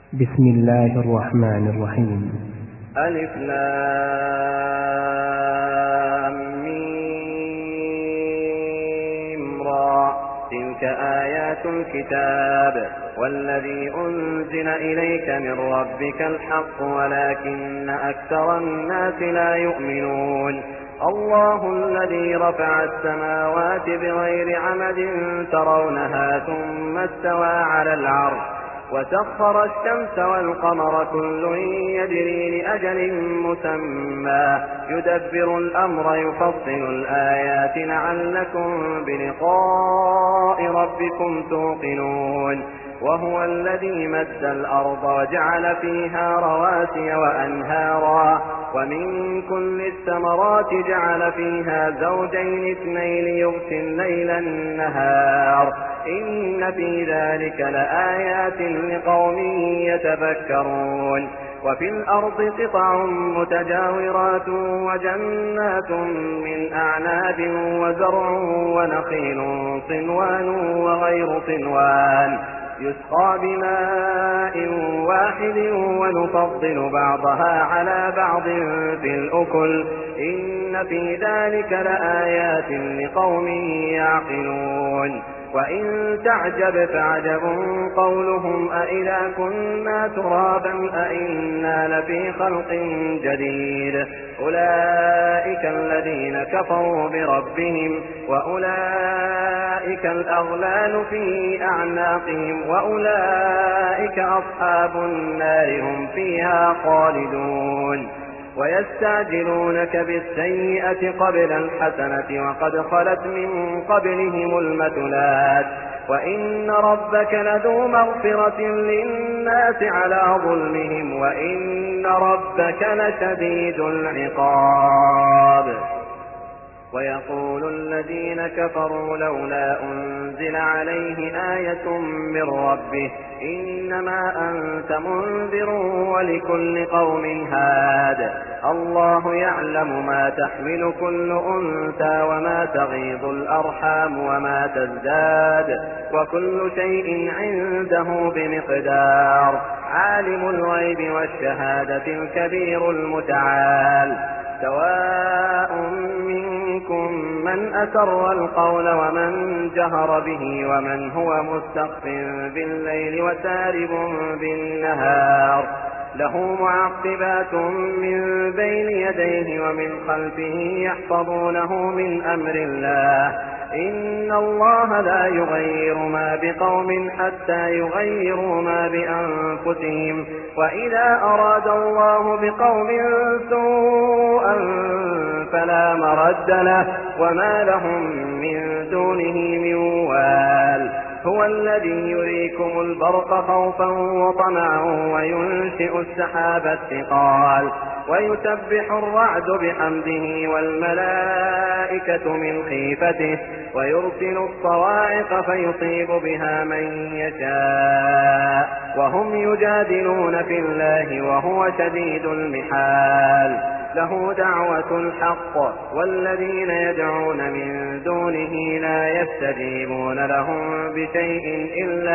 بسم الله الرحمن الرحيم. ألف لام ميم را. تلك آيات الكتاب والذي أنزل إليك من ربك الحق ولكن أكثر الناس لا يؤمنون. الله الذي رفع السماوات بغير عمد ترونها ثم استوى على العرش وسخر الشمس والقمر كل يجري لأجل مسمى يدبر الأمر يفصل الآيات لعلكم بلقاء ربكم توقنون. وهو الذي مد الأرض وجعل فيها رواسي وأنهارا ومن كل الثمرات جعل فيها زوجين اثنين يغشي الليل النهار إن في ذلك لآيات لقوم يتفكرون. وفي الأرض قطع متجاورات وجنات من أعناب وزرع ونخيل صنوان وغير صنوان يسقى بماء واحد ونفضل بعضها على بعض في الأكل إن في ذلك لآيات لقوم يعقلون. وإن تعجب فعجب قولهم أإذا كنا ترابا أإنا لفي خلق جديد أولئك الذين كفروا بربهم وأولئك الأغلال في أعناقهم وأولئك أصحاب النار هم فيها خالدون. ويستعجلونك بالسيئة قبل الحسنة وقد خلت من قبلهم المثلات وإن ربك لذو مغفرة للناس على ظلمهم وإن ربك لشديد العقاب. ويقول الذين كفروا لولا أنزل عليه آية من ربه إنما أنت منذر ولكل قوم هاد الله يعلم ما تحمل كل أنثى وما تغيض الأرحام وما تزداد وكل شيء عنده بمقدار. عالم الغيب والشهادة الكبير المتعال. سواء منكم من أسر القول ومن جهر به ومن هو مستخف بالليل وسارب بالنهار له معقبات من بين يديه ومن خلفه يحفظونه من أمر الله إن الله لا يغير ما بقوم حتى يغيروا ما بأنفسهم وإذا أراد الله بقوم سوءا فلا مرد له وما لهم من دونه من وال. هو الذي يريكم البرق خوفا وطمعا وينشئ السحاب الثقال ويسبح الرعد بحمده والملائكة من خيفته ويرسل الصواعق فيصيب بها من يشاء وهم يجادلون في الله وهو شديد المحال. له دعوة الحق والذين يدعون من دونه لا يستجيبون لهم بشيء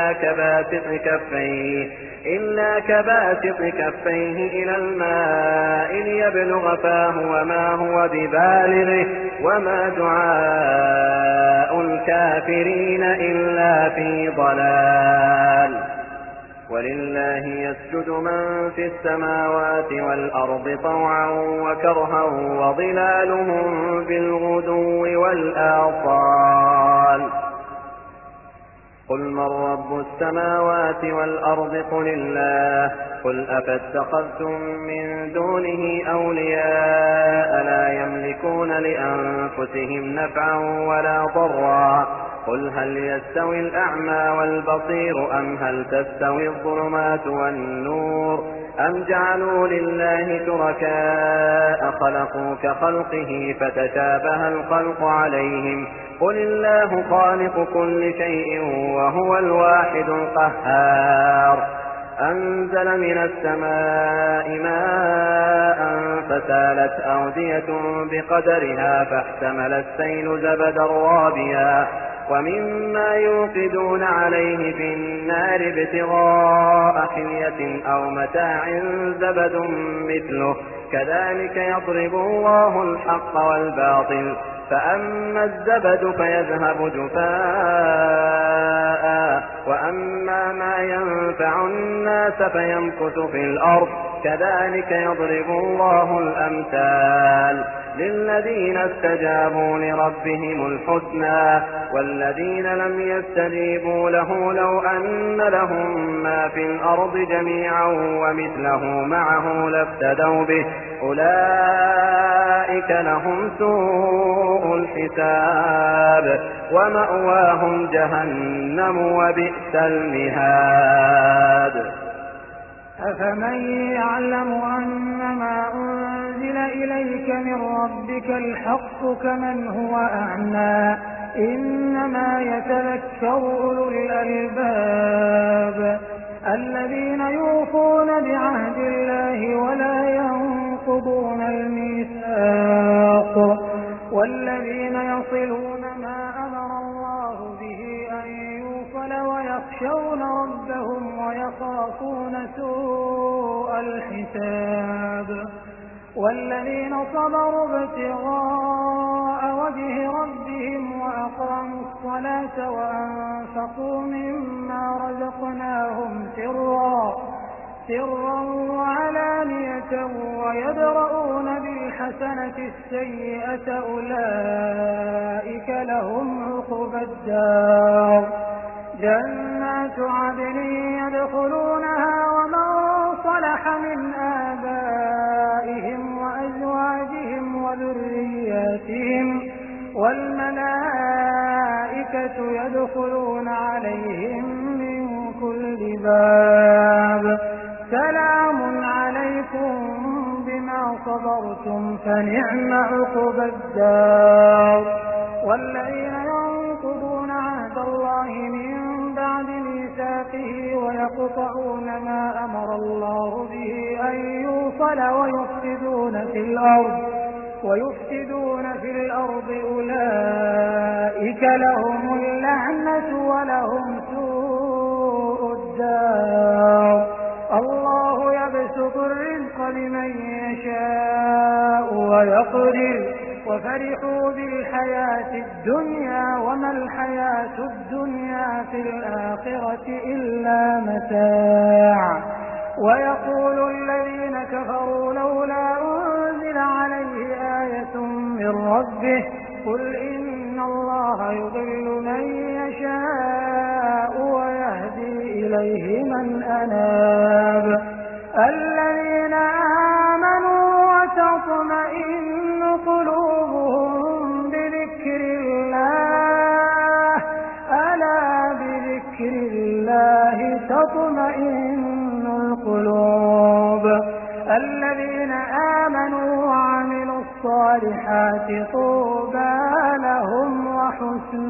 إلا كباسط كفيه إلى الماء ليبلغ فاه وما هو ببالغه وما دعاء الكافرين إلا في ضلال. ولله يسجد من في السماوات والأرض طوعا وكرها وظلالهم بالغدو والآصال. قل من رب السماوات والأرض قل الله قل أفاتخذتم من دونه أولياء لا يملكون لأنفسهم نفعا ولا ضرا قل هل يستوي الأعمى والبصير أم هل تستوي الظلمات والنور أم جعلوا لله شركاء خلقوا كخلقه فتشابه الخلق عليهم قل الله خالق كل شيء وهو الواحد القهار. أنزل من السماء ماء فسالت أودية بقدرها فاحتمل السيل زبدا رابيا ومما يوقدون عليه في النار ابتغاء حلية أو متاع زبد مثله كذلك يضرب الله الحق والباطل فأما الزبد فيذهب جفاء وأما ما ينفع الناس فيمكث في الأرض كذلك يضرب الله الأمثال للذين استجابوا لربهم الحسنى والذين لم يستجيبوا له لو أن لهم ما في الأرض جميعا ومثله معه لافتدوا به أولئك لهم سوء الحساب ومأواهم جهنم وبئس المهاد. أفمن يعلم أنما أنزل إليك من ربك الحق كمن هو أعمى إنما يتذكر أولو الألباب الذين يوفون بعهد الله ولا ينقضون الميثاق والذين يصلون ما أمر الله به أن يوصل ويخشون ربهم ويخافون سوء الحساب والذين صبروا ابتغاء وجه ربهم وأقاموا الصلاة وأنفقوا مما رزقناهم سرا وعلانية ويدرؤون بالحسنة السيئة أولئك لهم عقبى الدار جنات عدن يدخلونها ومن صلح من آبائهم وأزواجهم وذرياتهم والملائكة يدخلون عليهم من كل باب سلام عليكم بما صبرتم فنعم عقبى الدار والذين ينقضون عهد الله من بعد ميثاقه ويقطعون ما أمر الله به أن يوصل ويفسدون في الأرض أولئك لهم اللعنة ولهم سوء الدار الله يبسط الرزق لمن يشاء ويقدر وفرحوا بالحياة الدنيا وما الحياة الدنيا في الآخرة إلا متاع ويقول الذين كفروا لولا أنزل عليه آية من ربه قل إن الله يضل من يشاء ويهدي إليه من أناب الذين آمنوا وتطمئن قلوبهم بذكر الله ألا بذكر الله تطمئن القلوب الذين آمنوا وعملوا الصالحات طوبى لهم وحسن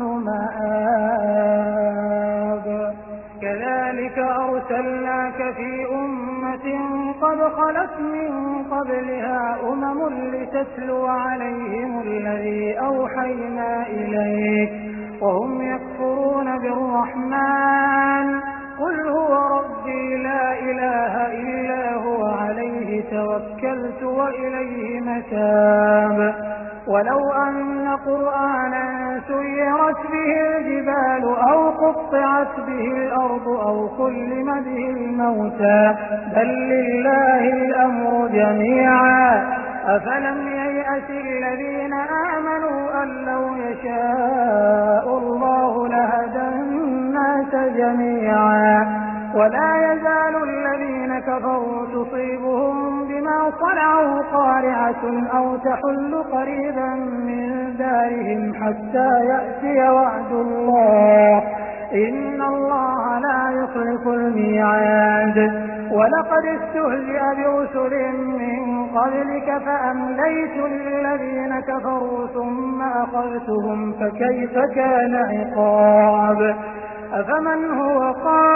مآب كذلك أرسلناك في أمة قد خلت من قبلها أمم لتتلو عليهم الذي أوحينا إليك وهم يكفرون بالرحمن قل هو ربي لا إله إلا هو عليه توكلت وإليه متاب ولو أن قرآنا سيرت به الجبال أو قطعت به الأرض أو كلم به الموتى بل لله الأمر جميعا أفلم ييأس الذين آمنوا أن لو يشاء الله لهدى الناس جميعا ولا يزال الذين كفروا تصيبهم بما صنعوا قارعة أو تحل قريبا من دارهم حتى يأتي وعد الله إن الله لا يخلف الميعاد ولقد استهزئ برسل من قبلك فأمليت للذين كفروا ثم أخذتهم فكيف كان عقاب أفمن هو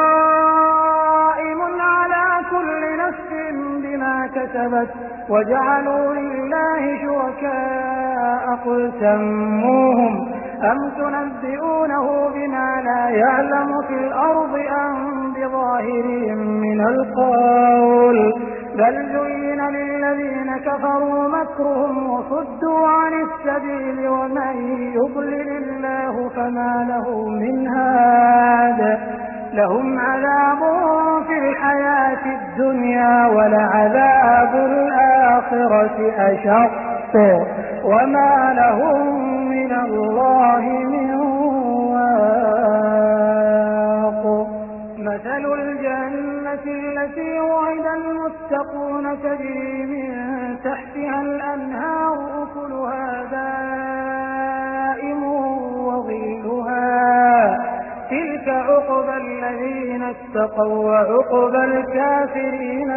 قائم على كل نفس بما كسبت وجعلوا لله شركاء قل سموهم أم تنبئونه بما لا يعلم في الأرض أم بظاهر من القول بل زين للذين كفروا مكرهم وصدوا عن السبيل ومن يضلل الله فما له من هاد لهم عذاب في الحياة الدنيا ولعذاب الآخرة أشق وما لهم من الله من واق مثل الجنة التي وعد المتقون تجري من تحتها الأنهار أكلها دائم وظلها تلك عقبى الذين اتقوا وعقبى الكافرين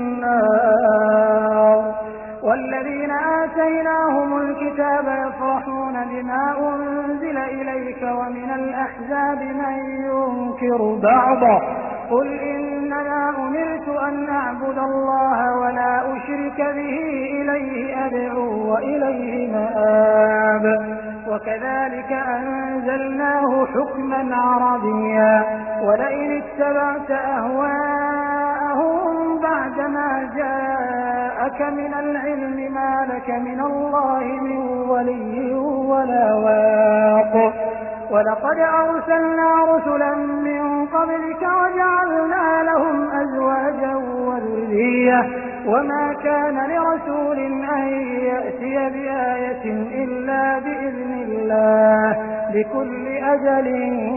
النار والذين آتيناهم الكتاب يفرحون بما أنزل إليك ومن الأحزاب من ينكر بعضه قل إنما أمرت أن أعبد الله ولا أشرك به إليه أدعو وإليه مآب وكذلك أنزلناه حكما عربيا ولئن اتبعت أهواءهم بعدما جاءك من العلم ما لك من الله من ولي ولا واق ولقد أرسلنا رسلا من قبلك وجعلنا لهم أزواجا وذرية وما كان لرسول أن يأتي بآية إلا بإذن الله لكل أجل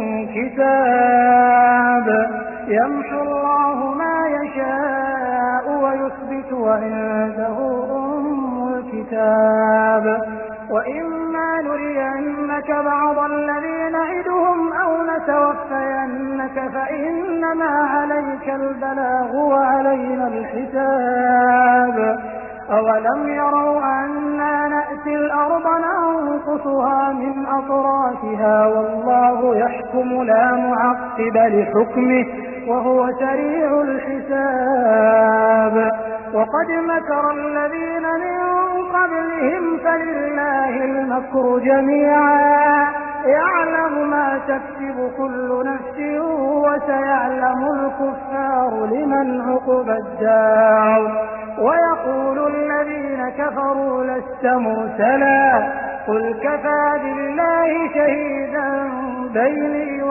كتاب يمحو الله ما يشاء ويثبت وعنده أم الكتاب وإما نرينك بعض الذي نعدهم أو نتوفينك فإنما عليك البلاغ وعلينا الحساب أولم يروا أنا نأتي الأرض ننقصها من أطرافها والله يحكم لا معقب لحكمه وهو سريع الحساب وقد مكر الذين من قبلهم فلله المكر جميعا يعلم ما تكسب كل نفس وسيعلم الكفار لمن عقبى الدار ويقول الذين كفروا لست مرسلا قل كفى بالله شهيدا بيني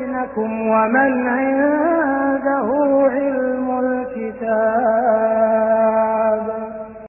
وبينكم ومن عنده علم الكتاب